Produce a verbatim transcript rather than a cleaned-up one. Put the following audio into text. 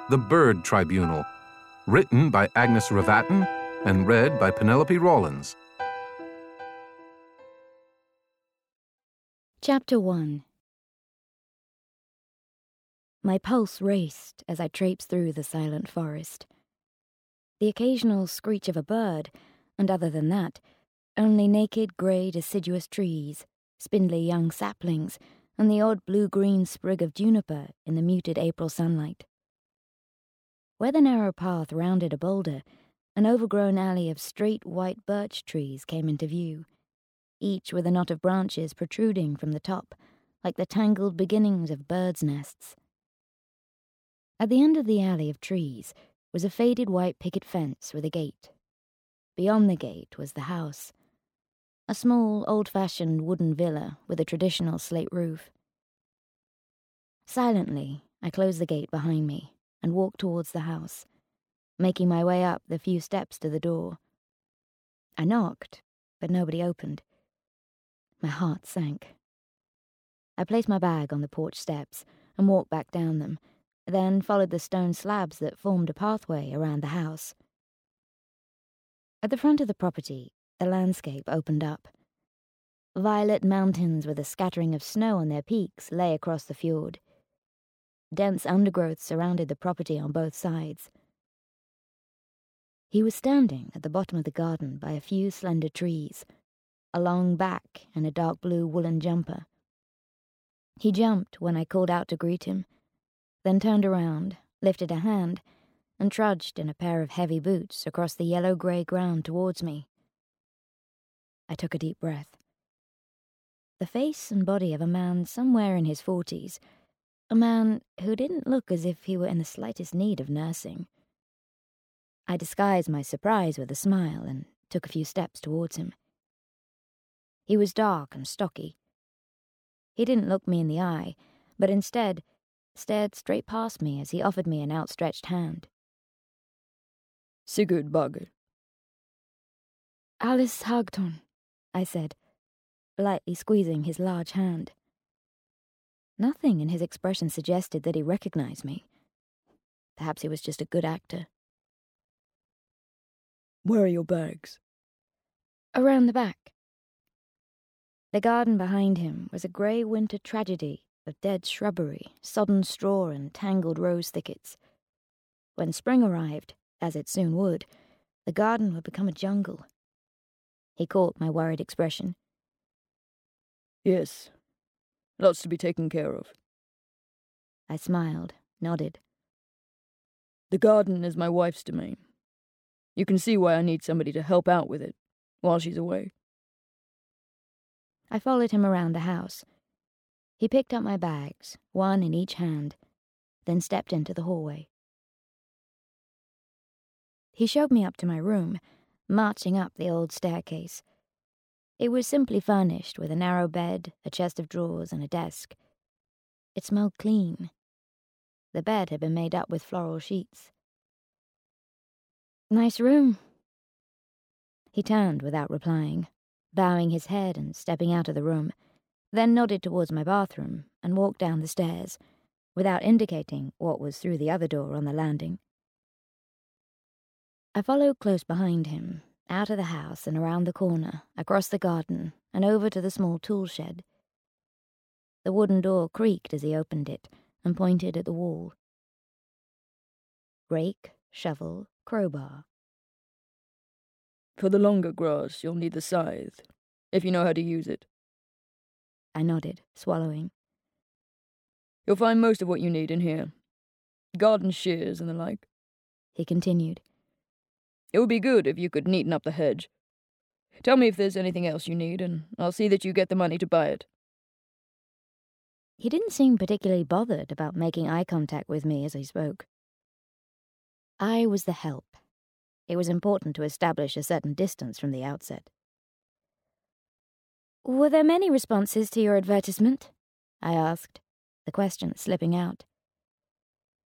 The Bird Tribunal, written by Agnes Ravatin and read by Penelope Rawlins. Chapter one. My pulse raced as I traipsed through the silent forest. The occasional screech of a bird, and other than that, only naked grey deciduous trees, spindly young saplings, and the odd blue-green sprig of juniper in the muted April sunlight. Where the narrow path rounded a boulder, an overgrown alley of straight white birch trees came into view, each with a knot of branches protruding from the top, like the tangled beginnings of birds' nests. At the end of the alley of trees was a faded white picket fence with a gate. Beyond the gate was the house, a small, old-fashioned wooden villa with a traditional slate roof. Silently, I closed the gate behind me and walked towards the house, making my way up the few steps to the door. I knocked, but nobody opened. My heart sank. I placed my bag on the porch steps and walked back down them, then followed the stone slabs that formed a pathway around the house. At the front of the property, the landscape opened up. Violet mountains with a scattering of snow on their peaks lay across the fjord. Dense undergrowth surrounded the property on both sides. He was standing at the bottom of the garden by a few slender trees, a long back and a dark blue woolen jumper. He jumped when I called out to greet him, then turned around, lifted a hand, and trudged in a pair of heavy boots across the yellow-grey ground towards me. I took a deep breath. The face and body of a man somewhere in his forties, a man who didn't look as if he were in the slightest need of nursing. I disguised my surprise with a smile and took a few steps towards him. He was dark and stocky. He didn't look me in the eye, but instead stared straight past me as he offered me an outstretched hand. Sigurd Bagr. Alice Hagton, I said, lightly squeezing his large hand. Nothing in his expression suggested that he recognized me. Perhaps he was just a good actor. Where are your bags? Around the back. The garden behind him was a grey winter tragedy of dead shrubbery, sodden straw, and tangled rose thickets. When spring arrived, as it soon would, the garden would become a jungle. He caught my worried expression. Yes, lots to be taken care of. I smiled, nodded. The garden is my wife's domain. You can see why I need somebody to help out with it while she's away. I followed him around the house. He picked up my bags, one in each hand, then stepped into the hallway. He showed me up to my room, marching up the old staircase. It was simply furnished with a narrow bed, a chest of drawers, and a desk. It smelled clean. The bed had been made up with floral sheets. Nice room. He turned without replying, bowing his head and stepping out of the room, then nodded towards my bathroom and walked down the stairs, without indicating what was through the other door on the landing. I followed close behind him, out of the house and around the corner, across the garden, and over to the small tool shed. The wooden door creaked as he opened it and pointed at the wall. Rake, shovel, crowbar. For the longer grass, you'll need the scythe, if you know how to use it. I nodded, swallowing. You'll find most of what you need in here. Garden shears and the like. He continued. It would be good if you could neaten up the hedge. Tell me if there's anything else you need, and I'll see that you get the money to buy it. He didn't seem particularly bothered about making eye contact with me as he spoke. I was the help. It was important to establish a certain distance from the outset. Were there many responses to your advertisement? I asked, the question slipping out.